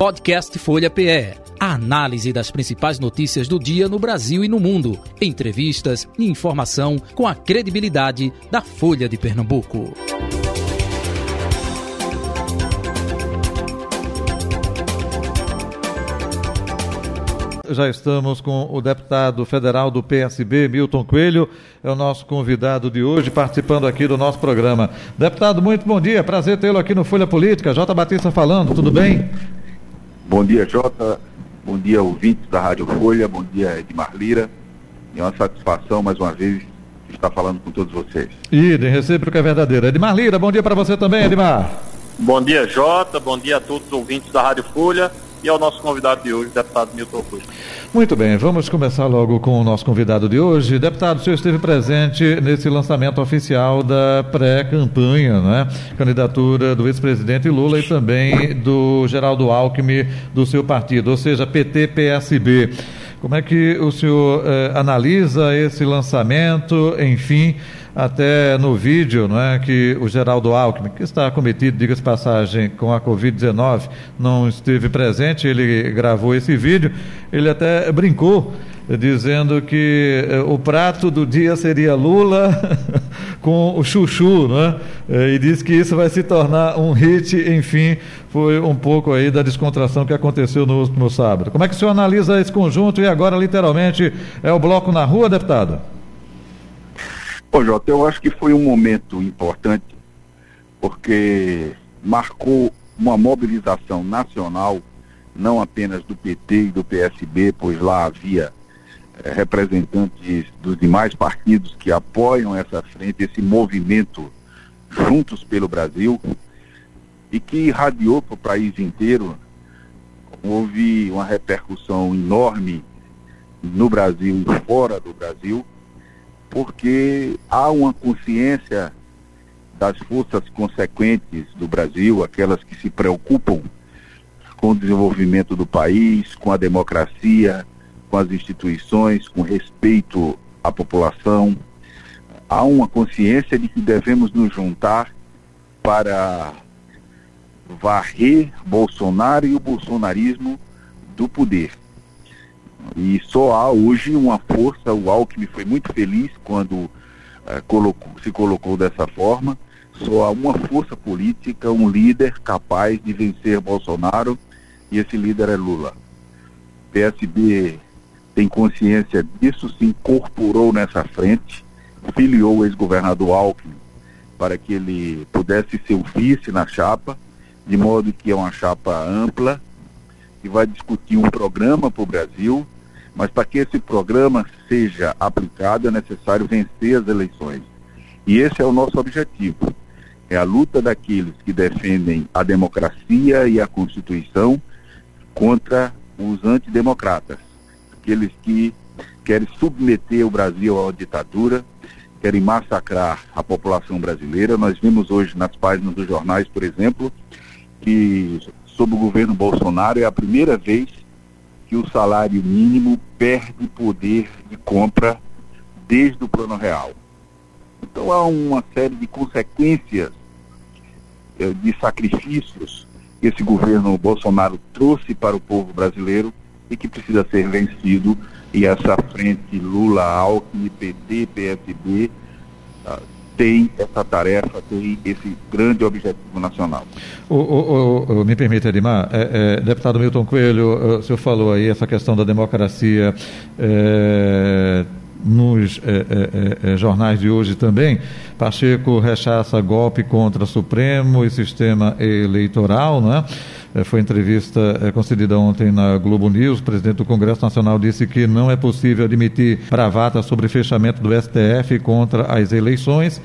Podcast Folha PE. A análise das principais notícias do dia no Brasil e no mundo. Entrevistas e informação com a credibilidade da Folha de Pernambuco. Já estamos com o deputado federal do PSB, Milton Coelho, é o nosso convidado de hoje, participando aqui do nosso programa. Deputado, muito bom dia, prazer tê-lo aqui no Folha Política. Jota Batista falando, tudo bem? Bom dia, Jota. Bom dia, ouvintes da Rádio Folha. Bom dia, Edmar Lira. É uma satisfação, mais uma vez, estar falando com todos vocês. Idem, recíproco é verdadeiro. Edmar Lira, bom dia para você também, Edmar. Bom dia, Jota. Bom dia a todos os ouvintes da Rádio Folha. E ao nosso convidado de hoje, deputado Milton Coelho. Muito bem, vamos começar logo com o nosso convidado de hoje. Deputado, o senhor esteve presente nesse lançamento oficial da pré-campanha, né? Candidatura do ex-presidente Lula e também do Geraldo Alckmin, do seu partido, ou seja, PT-PSB. Como é que o senhor analisa esse lançamento, enfim, até no vídeo, não é, que o Geraldo Alckmin, que está acometido, diga-se passagem, com a Covid-19, não esteve presente, ele gravou esse vídeo, ele até brincou, dizendo que o prato do dia seria Lula com o chuchu, né? E disse que isso vai se tornar um hit, enfim, foi um pouco aí da descontração que aconteceu no último sábado. Como é que o senhor analisa esse conjunto e agora, literalmente, é o bloco na rua, deputado? Bom, Jota, eu acho que foi um momento importante, porque marcou uma mobilização nacional, não apenas do PT e do PSB, pois lá havia representantes dos demais partidos que apoiam essa frente, esse movimento Juntos pelo Brasil, e que irradiou para o país inteiro. Houve uma repercussão enorme no Brasil e fora do Brasil, porque há uma consciência das forças consequentes do Brasil, aquelas que se preocupam com o desenvolvimento do país, com a democracia, com as instituições, com respeito à população. Há uma consciência de que devemos nos juntar para varrer Bolsonaro e o bolsonarismo do poder. E só há hoje uma força, o Alckmin foi muito feliz quando se colocou dessa forma, só há uma força política, um líder capaz de vencer Bolsonaro, e esse líder é Lula. O PSB tem consciência disso, se incorporou nessa frente, filiou o ex-governador Alckmin para que ele pudesse ser o vice na chapa, de modo que é uma chapa ampla, que vai discutir um programa para o Brasil, mas para que esse programa seja aplicado é necessário vencer as eleições. E esse é o nosso objetivo, é a luta daqueles que defendem a democracia e a Constituição contra os antidemocratas, aqueles que querem submeter o Brasil à ditadura, querem massacrar a população brasileira. Nós vimos hoje nas páginas dos jornais, por exemplo, que sob o governo Bolsonaro é a primeira vez que o salário mínimo perde poder de compra desde o Plano Real. Então há uma série de consequências de sacrifícios que esse governo Bolsonaro trouxe para o povo brasileiro e que precisa ser vencido, e essa frente Lula, Alckmin, PT, PSB tem essa tarefa, tem esse grande objetivo nacional. Me permite, Edmar, deputado Milton Coelho, o senhor falou aí essa questão da democracia nos jornais de hoje também. Pacheco rechaça golpe contra Supremo e sistema eleitoral, né? Foi entrevista concedida ontem na Globo News. O presidente do Congresso Nacional disse que não é possível admitir bravata sobre fechamento do STF contra as eleições.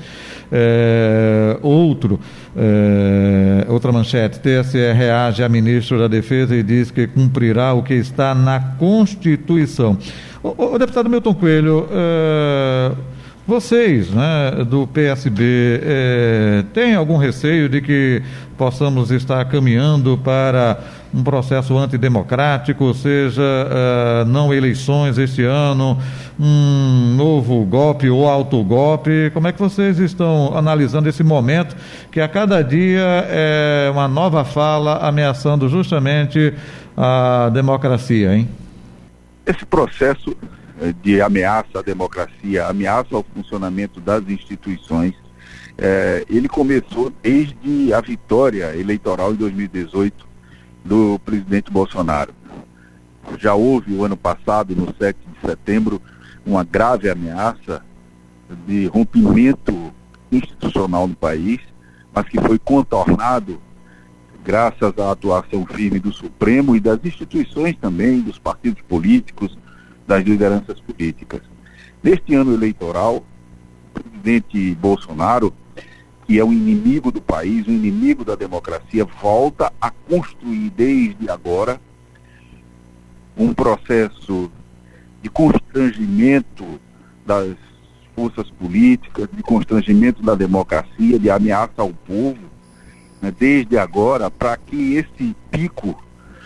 Outra manchete: TSE reage a ministro da Defesa e diz que cumprirá o que está na Constituição. O deputado Milton Coelho, Vocês, né, do PSB, têm algum receio de que possamos estar caminhando para um processo antidemocrático, seja não eleições este ano, um novo golpe ou autogolpe? Como é que vocês estão analisando esse momento que a cada dia é uma nova fala ameaçando justamente a democracia, hein? Esse processo de ameaça à democracia, ameaça ao funcionamento das instituições, ele começou desde a vitória eleitoral em 2018 do presidente Bolsonaro. Já houve o ano passado, no 7 de setembro, uma grave ameaça de rompimento institucional no país, mas que foi contornado graças à atuação firme do Supremo e das instituições também, dos partidos políticos, das lideranças políticas. Neste ano eleitoral, o presidente Bolsonaro, que é um inimigo do país, um inimigo da democracia, volta a construir desde agora um processo de constrangimento das forças políticas, de constrangimento da democracia, de ameaça ao povo, né, desde agora, para que esse pico,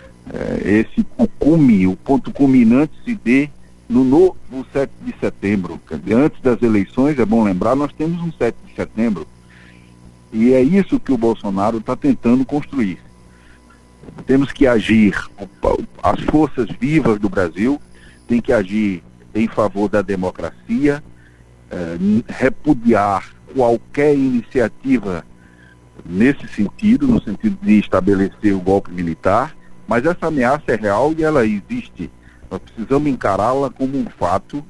o ponto culminante se dê no novo 7 de setembro. Quer dizer, antes das eleições, é bom lembrar, nós temos um 7 de setembro. E é isso que o Bolsonaro está tentando construir. Temos que agir, as forças vivas do Brasil têm que agir em favor da democracia, repudiar qualquer iniciativa nesse sentido, no sentido de estabelecer o golpe militar, mas essa ameaça é real e ela existe. Nós precisamos encará-la como um fato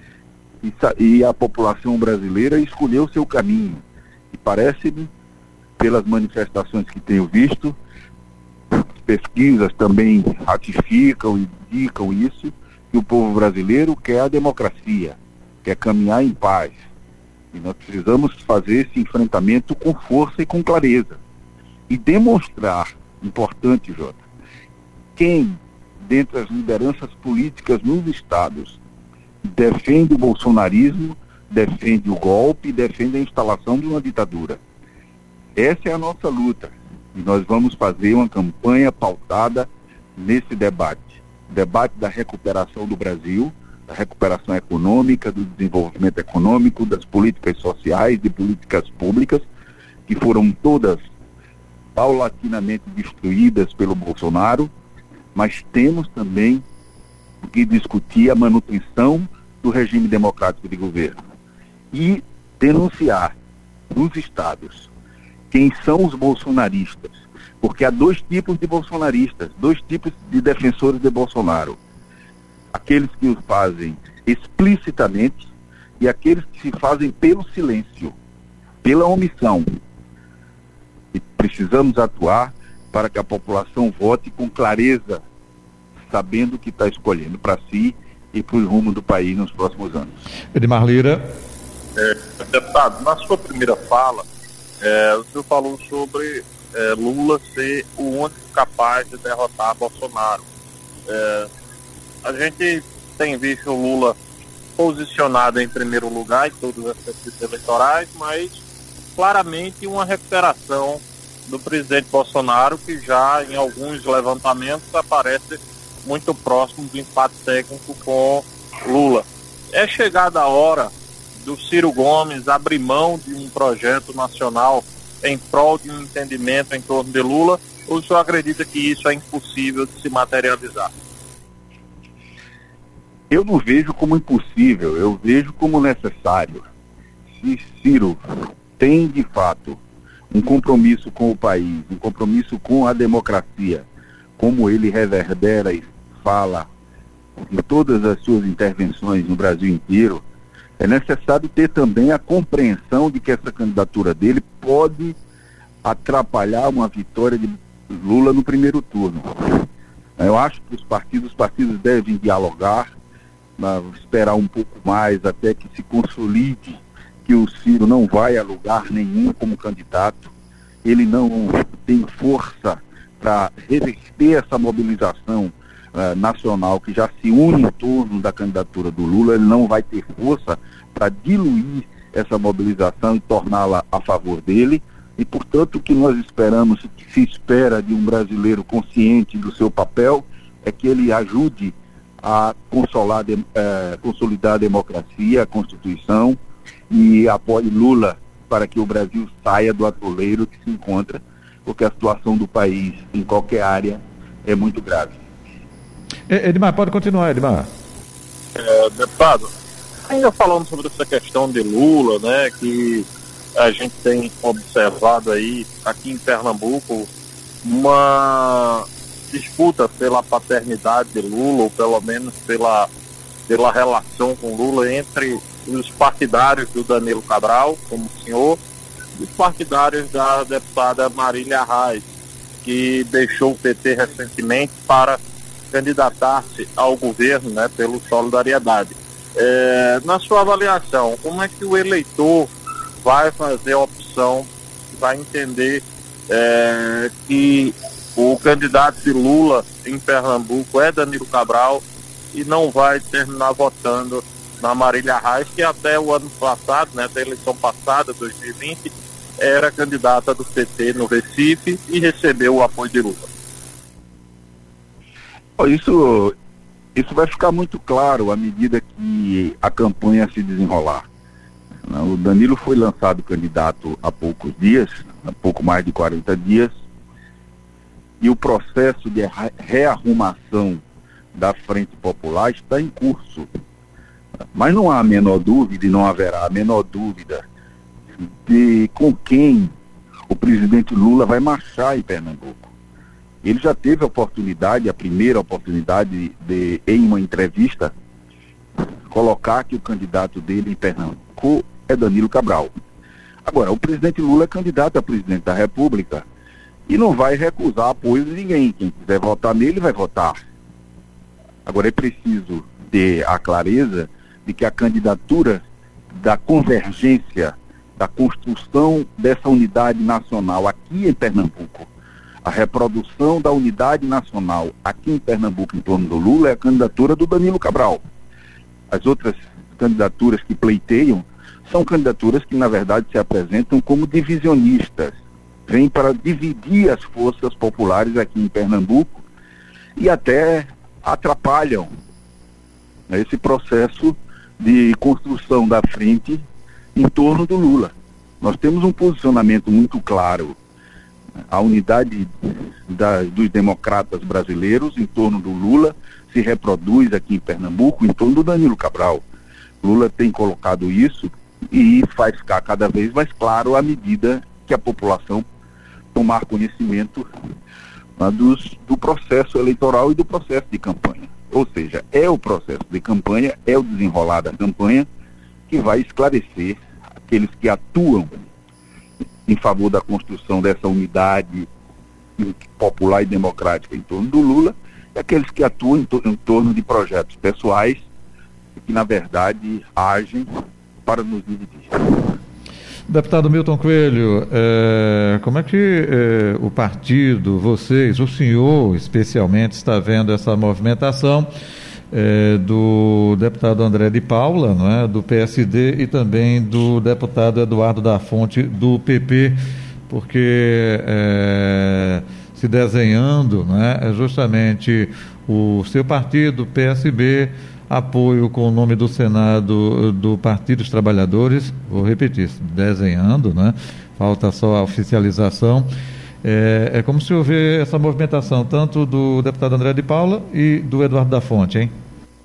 e a população brasileira escolheu o seu caminho. E parece-me, pelas manifestações que tenho visto, pesquisas também ratificam e indicam isso, que o povo brasileiro quer a democracia, quer caminhar em paz. E nós precisamos fazer esse enfrentamento com força e com clareza. E demonstrar, importante, Jota, quem, dentre as lideranças políticas nos estados, defende o bolsonarismo, defende o golpe, defende a instalação de uma ditadura. Essa é a nossa luta. E nós vamos fazer uma campanha pautada nesse debate. Debate da recuperação do Brasil, da recuperação econômica, do desenvolvimento econômico, das políticas sociais, de políticas públicas, que foram todas paulatinamente destruídas pelo Bolsonaro, mas temos também que discutir a manutenção do regime democrático de governo e denunciar nos estados quem são os bolsonaristas, porque há dois tipos de bolsonaristas, dois tipos de defensores de Bolsonaro: aqueles que o fazem explicitamente e aqueles que se fazem pelo silêncio, pela omissão. E precisamos atuar para que a população vote com clareza, sabendo o que está escolhendo para si e para o rumo do país nos próximos anos. Edmar Lira. Deputado, na sua primeira fala, o senhor falou sobre Lula ser o único capaz de derrotar Bolsonaro. A gente tem visto o Lula posicionado em primeiro lugar em todas as pesquisas eleitorais, mas claramente uma recuperação do presidente Bolsonaro, que já em alguns levantamentos aparece muito próximo do empate técnico com Lula. É chegada a hora do Ciro Gomes abrir mão de um projeto nacional em prol de um entendimento em torno de Lula, ou o senhor acredita que isso é impossível de se materializar? Eu não vejo como impossível, eu vejo como necessário. Se Ciro tem, de fato, um compromisso com o país, um compromisso com a democracia, como ele reverbera e fala em todas as suas intervenções no Brasil inteiro, é necessário ter também a compreensão de que essa candidatura dele pode atrapalhar uma vitória de Lula no primeiro turno. Eu acho que os partidos devem dialogar, esperar um pouco mais até que se consolide que o Ciro não vai a lugar nenhum como candidato, ele não tem força para reverter essa mobilização nacional que já se une em torno da candidatura do Lula, ele não vai ter força para diluir essa mobilização e torná-la a favor dele. E, portanto, o que nós esperamos, o que se espera de um brasileiro consciente do seu papel, é que ele ajude a consolidar a democracia, a Constituição, e apoie Lula para que o Brasil saia do atoleiro que se encontra, porque a situação do país em qualquer área é muito grave. Edmar, pode continuar, Edmar. Deputado, ainda falando sobre essa questão de Lula, né, que a gente tem observado aí, aqui em Pernambuco, uma disputa pela paternidade de Lula, ou pelo menos pela relação com Lula entre os partidários do Danilo Cabral, como o senhor, e os partidários da deputada Marília Arraes, que deixou o PT recentemente para candidatar-se ao governo, né, pelo Solidariedade. Na sua avaliação, como é que o eleitor vai fazer a opção, vai entender que o candidato de Lula em Pernambuco é Danilo Cabral e não vai terminar votando na Marília Arraes, que até o ano passado, né, da eleição passada, 2020, era candidata do PT no Recife e recebeu o apoio de Lula? Isso vai ficar muito claro à medida que a campanha se desenrolar. O Danilo foi lançado candidato há poucos dias, há pouco mais de 40 dias, e o processo de rearrumação da Frente Popular está em curso. Mas não há a menor dúvida, e não haverá a menor dúvida, de com quem o presidente Lula vai marchar em Pernambuco. Ele já teve a oportunidade, a primeira oportunidade de, em uma entrevista, colocar que o candidato dele em Pernambuco é Danilo Cabral. Agora, o presidente Lula é candidato a presidente da República e não vai recusar apoio de ninguém. Quem quiser votar nele, vai votar. Agora, é preciso ter a clareza de que a candidatura da convergência, da construção dessa unidade nacional aqui em Pernambuco, a reprodução da unidade nacional aqui em Pernambuco em torno do Lula é a candidatura do Danilo Cabral. As outras candidaturas que pleiteiam são candidaturas que, na verdade, se apresentam como divisionistas. Vêm para dividir as forças populares aqui em Pernambuco e até atrapalham esse processo de construção da frente em torno do Lula. Nós temos um posicionamento muito claro. A unidade dos democratas brasileiros em torno do Lula se reproduz aqui em Pernambuco em torno do Danilo Cabral. Lula tem colocado isso e faz ficar cada vez mais claro à medida que a população tomar conhecimento do processo eleitoral e do processo de campanha. Ou seja, é o processo de campanha, é o desenrolar da campanha que vai esclarecer aqueles que atuam em favor da construção dessa unidade popular e democrática em torno do Lula, e aqueles que atuam em torno de projetos pessoais que, na verdade, agem para nos dividir. Deputado Milton Coelho, como é que o partido, vocês, o senhor especialmente, está vendo essa movimentação do deputado André de Paula, não é, do PSD, e também do deputado Eduardo da Fonte, do PP, porque se desenhando, não é justamente o seu partido, PSB, apoio com o nome do Senado do Partido dos Trabalhadores, vou repetir, desenhando, né? Falta só a oficialização. É como se houver essa movimentação, tanto do deputado André de Paula e do Eduardo da Fonte, hein?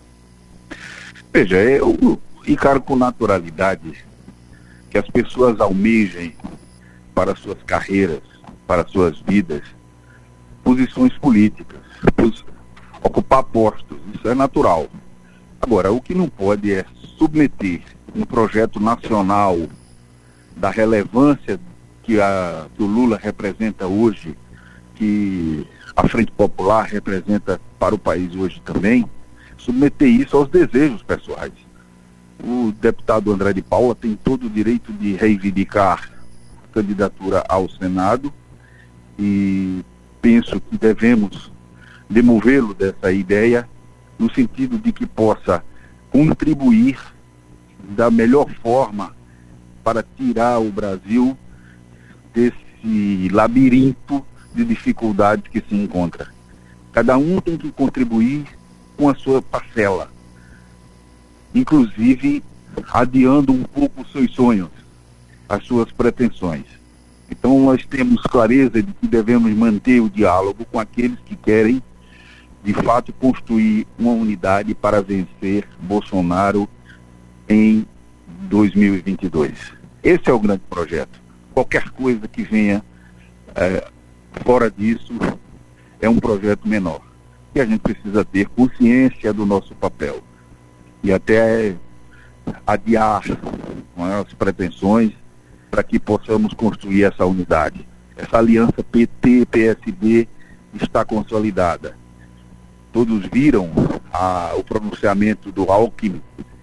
Veja, eu encaro com naturalidade que as pessoas almejem para suas carreiras, para suas vidas, posições políticas, ocupar postos, isso é natural. Agora, o que não pode é submeter um projeto nacional da relevância que o Lula representa hoje, que a Frente Popular representa para o país hoje também, submeter isso aos desejos pessoais. O deputado André de Paula tem todo o direito de reivindicar a candidatura ao Senado e penso que devemos demovê-lo dessa ideia, no sentido de que possa contribuir da melhor forma para tirar o Brasil desse labirinto de dificuldades que se encontra. Cada um tem que contribuir com a sua parcela, inclusive adiando um pouco os seus sonhos, as suas pretensões. Então nós temos clareza de que devemos manter o diálogo com aqueles que querem, de fato, construir uma unidade para vencer Bolsonaro em 2022. Esse é o grande projeto. Qualquer coisa que venha fora disso é um projeto menor. E a gente precisa ter consciência do nosso papel e até adiar as pretensões para que possamos construir essa unidade. Essa aliança PT-PSB está consolidada. Todos viram o pronunciamento do Alckmin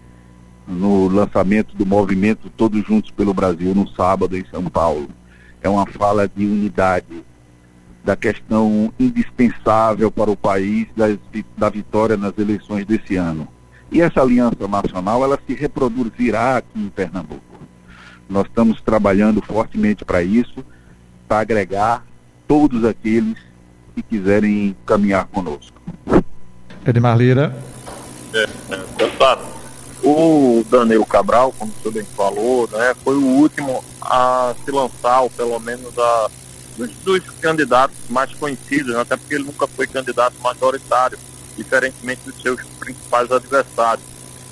no lançamento do movimento Todos Juntos pelo Brasil, no sábado em São Paulo. É uma fala de unidade, da questão indispensável para o país da vitória nas eleições desse ano. E essa aliança nacional, ela se reproduzirá aqui em Pernambuco. Nós estamos trabalhando fortemente para isso, para agregar todos aqueles que quiserem caminhar conosco. Edmar Lira. Deputado, o Danilo Cabral, como o senhor bem falou, né, foi o último a se lançar, ou pelo menos dos candidatos mais conhecidos, né, até porque ele nunca foi candidato majoritário, diferentemente dos seus principais adversários.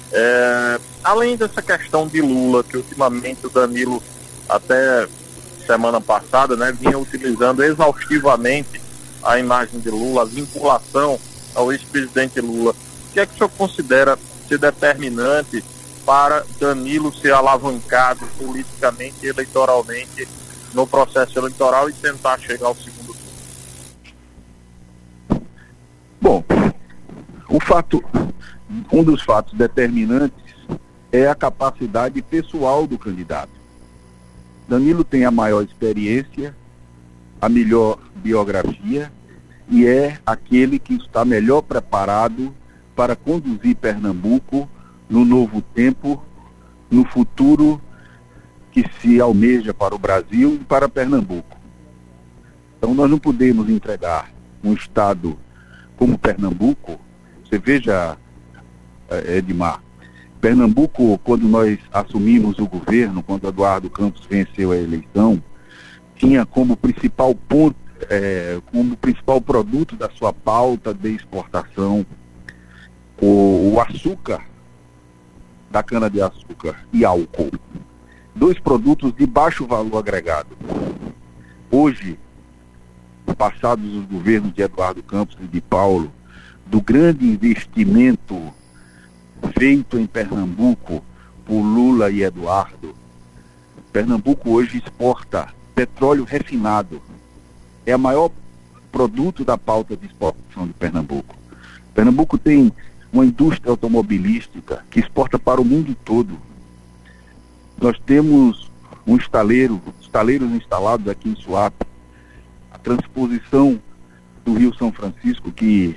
Além dessa questão de Lula, que ultimamente o Danilo, até semana passada, né, vinha utilizando exaustivamente a imagem de Lula, a vinculação ao ex-presidente Lula, o que é que o senhor considera ser determinante para Danilo ser alavancado politicamente e eleitoralmente no processo eleitoral e tentar chegar ao segundo turno? Bom, um dos fatos determinantes é a capacidade pessoal do candidato. Danilo tem a maior experiência, a melhor biografia e é aquele que está melhor preparado para conduzir Pernambuco no novo tempo, no futuro que se almeja para o Brasil e para Pernambuco. Então nós não podemos entregar um estado como Pernambuco. Você veja, Edmar, Pernambuco, quando nós assumimos o governo, quando Eduardo Campos venceu a eleição, tinha como principal ponto, como principal produto da sua pauta de exportação o açúcar da cana-de-açúcar e álcool. 2 produtos de baixo valor agregado. Hoje, passados os governos de Eduardo Campos e de Paulo, do grande investimento feito em Pernambuco por Lula e Eduardo, Pernambuco hoje exporta petróleo refinado. É o maior produto da pauta de exportação de Pernambuco. Pernambuco tem uma indústria automobilística que exporta para o mundo todo. Nós temos estaleiros instalados aqui em Suape. A transposição do Rio São Francisco, que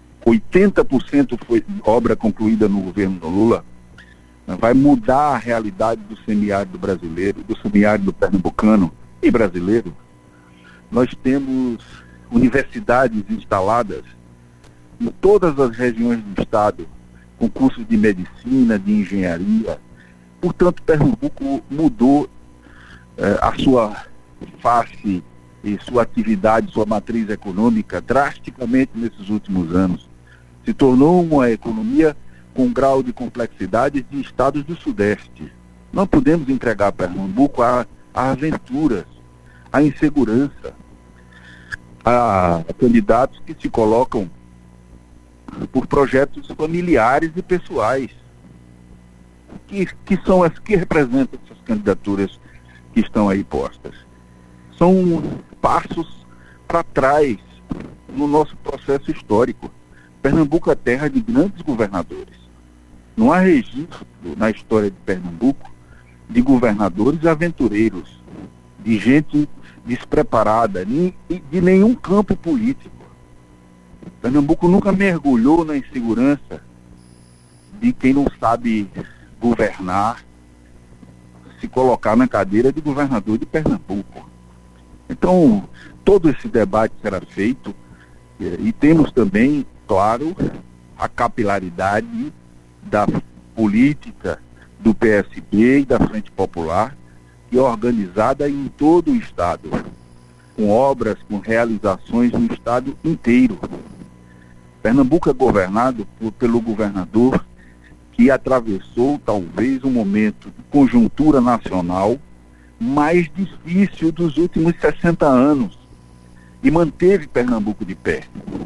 80% foi obra concluída no governo do Lula, vai mudar a realidade do semiárido brasileiro, do semiárido pernambucano e brasileiro. Nós temos universidades instaladas em todas as regiões do estado, com cursos de medicina, de engenharia. Portanto, Pernambuco mudou a sua face e sua atividade, sua matriz econômica drasticamente nesses últimos anos. Se tornou uma economia com grau de complexidade de estados do Sudeste. Não podemos entregar Pernambuco a aventuras, a insegurança, a candidatos que se colocam por projetos familiares e pessoais. Que são as que representam essas candidaturas que estão aí postas? São passos para trás no nosso processo histórico. Pernambuco é terra de grandes governadores. Não há registro na história de Pernambuco de governadores aventureiros, de gente despreparada, de nenhum campo político. Pernambuco nunca mergulhou na insegurança de quem não sabe governar, se colocar na cadeira de governador de Pernambuco. Então, todo esse debate será feito e temos também, claro, a capilaridade da política do PSB e da Frente Popular, que é organizada em todo o Estado, com obras, com realizações no Estado inteiro. Pernambuco é governado pelo governador que atravessou talvez um momento de conjuntura nacional mais difícil dos últimos 60 anos e manteve Pernambuco de pé.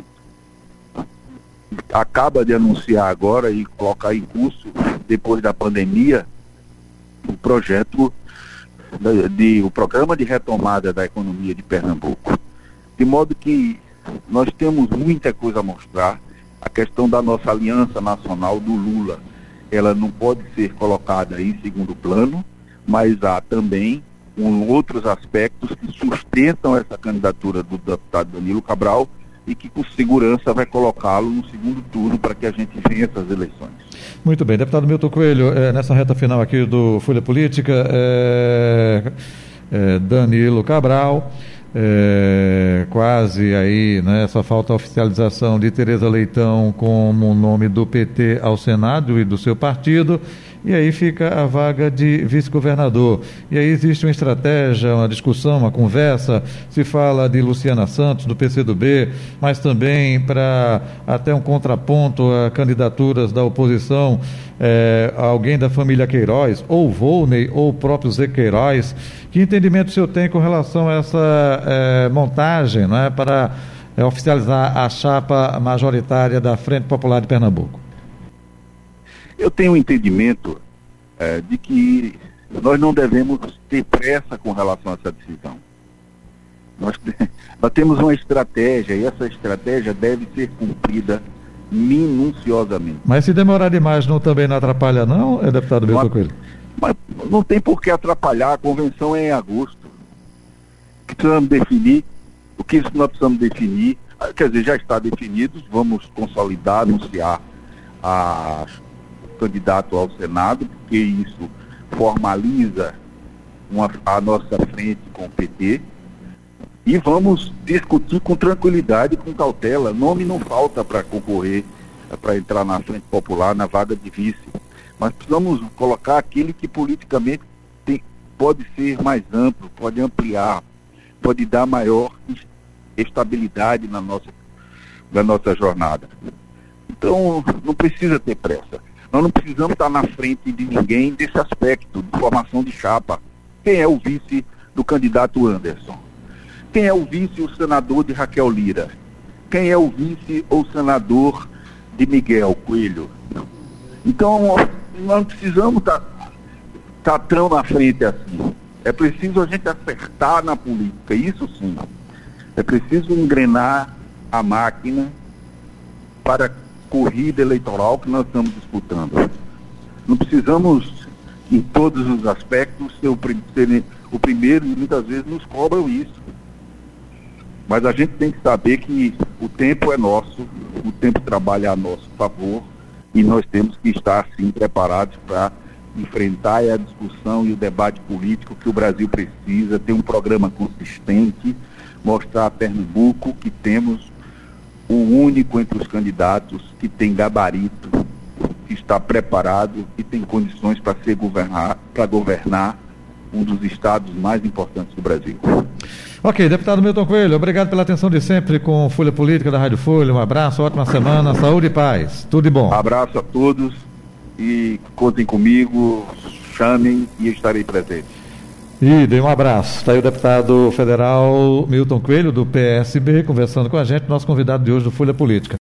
Acaba de anunciar agora e colocar em curso, depois da pandemia, o projeto o programa de retomada da economia de Pernambuco. De modo que nós temos muita coisa a mostrar. A questão da nossa aliança nacional do Lula, ela não pode ser colocada em segundo plano, mas há também outros aspectos que sustentam essa candidatura do deputado Danilo Cabral e que com segurança vai colocá-lo no segundo turno para que a gente venha essas eleições. Muito bem, deputado Milton Coelho, nessa reta final aqui do Folha Política, Danilo Cabral, quase aí, né, só falta a oficialização de Tereza Leitão como nome do PT ao Senado e do seu partido, e aí fica a vaga de vice-governador. E aí existe uma estratégia, uma discussão, uma conversa, se fala de Luciana Santos, do PCdoB, mas também para até um contraponto a candidaturas da oposição, alguém da família Queiroz, ou Volney, ou o próprio Zé Queiroz. Que entendimento o senhor tem com relação a essa montagem, né, para oficializar a chapa majoritária da Frente Popular de Pernambuco? Eu tenho um entendimento de que nós não devemos ter pressa com relação a essa decisão. Nós temos uma estratégia e essa estratégia deve ser cumprida minuciosamente. Mas se demorar demais também não atrapalha não, deputado Milton Coelho? Mas não tem por que atrapalhar, a convenção é em agosto. Precisamos definir, o que nós precisamos definir, quer dizer, já está definido, vamos consolidar, anunciar candidato ao Senado, porque isso formaliza a nossa frente com o PT, e vamos discutir com tranquilidade, com cautela. Nome não falta para concorrer, para entrar na Frente Popular, na vaga de vice, mas precisamos colocar aquele que politicamente pode ser mais amplo, pode ampliar, pode dar maior estabilidade na nossa jornada. Então, não precisa ter pressa. Nós não precisamos estar na frente de ninguém desse aspecto de formação de chapa. Quem é o vice do candidato Anderson? Quem é o vice, o senador de Raquel Lira? Quem é o vice ou senador de Miguel Coelho? Então, nós não precisamos estar tão na frente assim. É preciso a gente acertar na política, isso sim. É preciso engrenar a máquina para a corrida eleitoral que nós estamos disputando. Não precisamos, em todos os aspectos, ser o primeiro, e muitas vezes nos cobram isso. Mas a gente tem que saber que o tempo é nosso, o tempo trabalha a nosso favor, e nós temos que estar, sim, preparados para enfrentar a discussão e o debate político que o Brasil precisa, ter um programa consistente, mostrar a Pernambuco que temos o único entre os candidatos que tem gabarito, que está preparado e tem condições para governar um dos estados mais importantes do Brasil. Ok, deputado Milton Coelho, obrigado pela atenção de sempre com Folha Política da Rádio Folha. Um abraço, ótima semana, saúde e paz. Tudo de bom. Abraço a todos e contem comigo, chamem e estarei presente. E dê um abraço. Está aí o deputado federal Milton Coelho, do PSB, conversando com a gente, nosso convidado de hoje do Folha Política.